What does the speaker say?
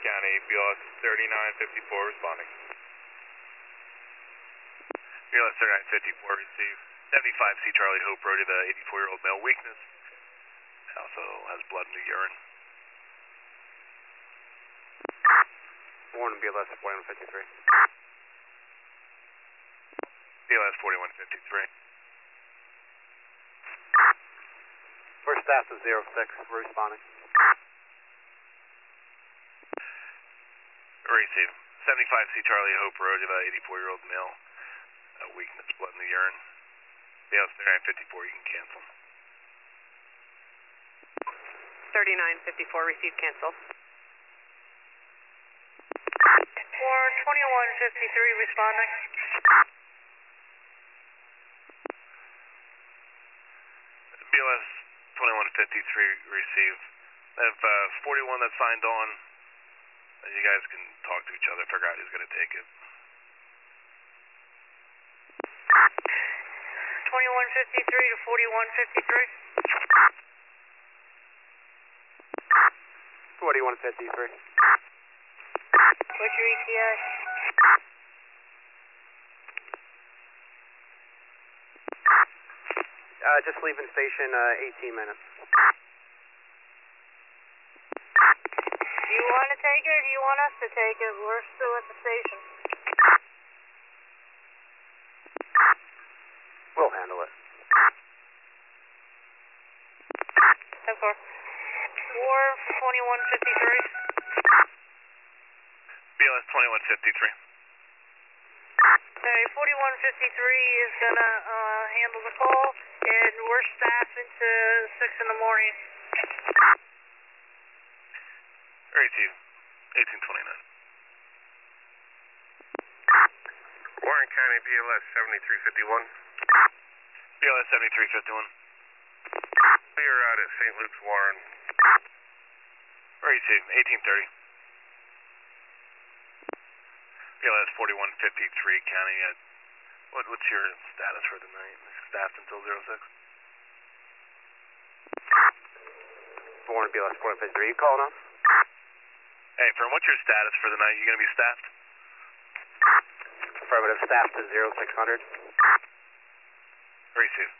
County, BLS 3954 responding. BLS 3954 receive 75C Charlie Hope Road to the 84-year-old male, weakness. Also has blood in the urine. Warren BLS 4153. BLS 4153. First staff is 06, we're responding. Receive 75C Charlie Hope Road to the 84-year-old male, weakness, blood in the urine. BLS 3954, you can cancel. 3954, receive cancel. Warren 2153 responding. BLS 2153 receive. I have 41 that signed on. You guys can talk to each other, figure out who's going to take it. 2153 to 4153. 4153. What's your ETA? Just leaving station, 18 minutes. Do you want to take it or do you want us to take it? We're still at the station. We'll handle it. 10-4. War 2153. BLS 2153. Okay, 4153 is going to handle the call, and we're staffing to 6 in the morning. Receive 1829. Warren County BLS 7351. BLS 7351. We are out at St. Luke's Warren. Receive 1830. BLS 4153 County. What's your status for the night? Staffed until 06. Warren BLS 4153, you calling us? Hey, firm, what's your status for the night? You going to be staffed? Affirmative, staff to 0600. Receive.